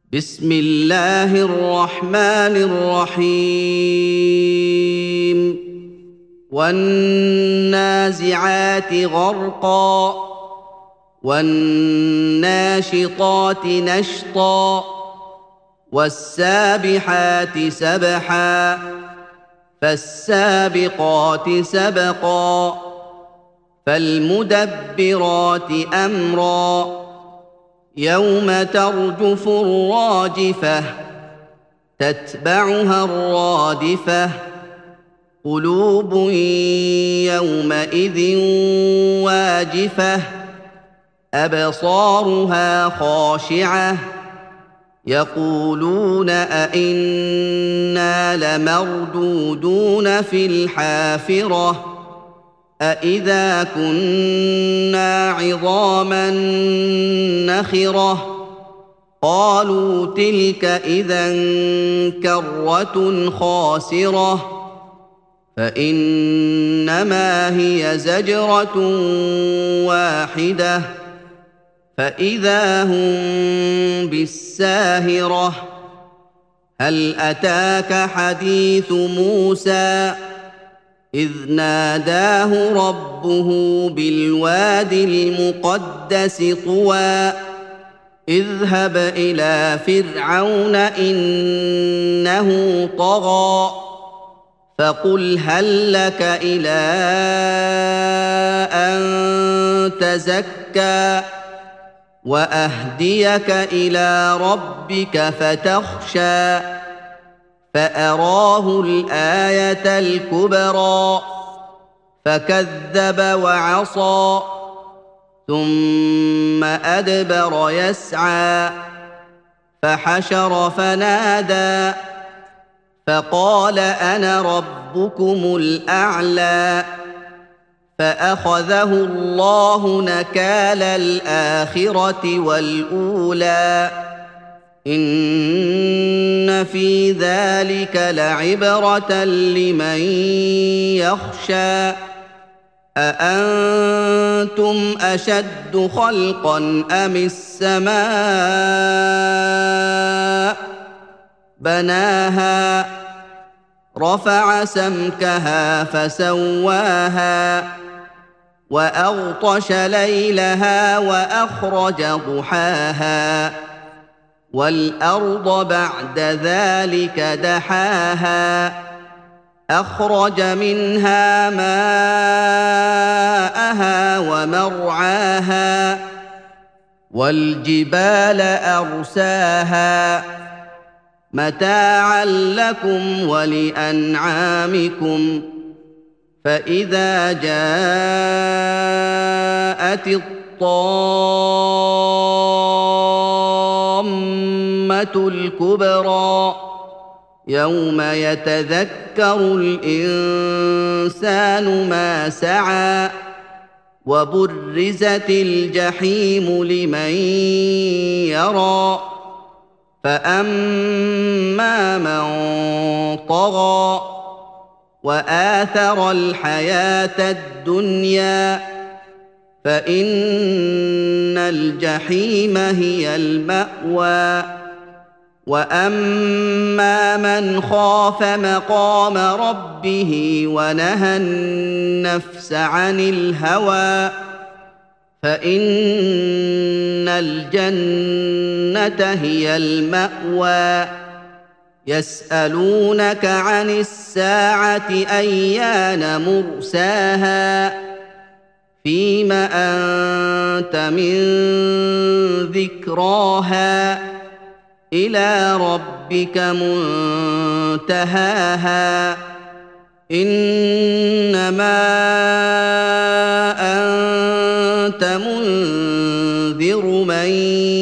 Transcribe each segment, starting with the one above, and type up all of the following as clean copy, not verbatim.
بسم الله الرحمن الرحيم والنازعات غرقا والناشطات نشطا والسابحات سبحا فالسابقات سبقا فالمدبرات أمرا يوم ترجف الراجفة تتبعها الرادفة قلوب يومئذ واجفة أبصارها خاشعة يقولون أئنا لمردودون في الحافرة أإذا كنا عظاما نخرة قالوا تلك إذا كرة خاسرة فإنما هي زجرة واحدة فإذا هم بالساهرة هل أتاك حديث موسى إذ ناداه ربه بالواد المقدس طوى اذهب إلى فرعون إنه طغى فقل هل لك إلى أن تزكى وأهديك إلى ربك فتخشى فأراه الآية الكبرى فكذب وعصى ثم أدبر يسعى فحشر فنادى فقال أنا ربكم الأعلى فأخذه الله نكال الآخرة والأولى إن في ذلك لعبرة لمن يخشى أأنتم أشد خلقا أم السماء بناها رفع سمكها فسواها وأغطش ليلها وأخرج ضحاها والأرض بعد ذلك دحاها أخرج منها ماءها ومرعاها والجبال أرساها متاعا لكم ولأنعامكم فإذا جاءت الطامة الكبرى يوم يتذكر الإنسان ما سعى وبرزت الجحيم لمن يرى فأما من طغى وآثر الحياة الدنيا فإن الجحيم هي المأوى وأما من خاف مقام ربه ونهى النفس عن الهوى فإن الجنة هي المأوى يسألونك عن الساعة أيان مرساها فيم أنت من ذكراها إلى ربك منتهاها إنما أنت منذر من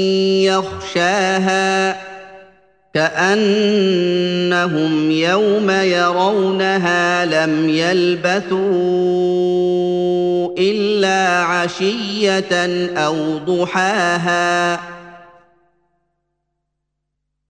يخشاها كأنهم يوم يرونها لم يلبثوا إلا عشية أو ضحاها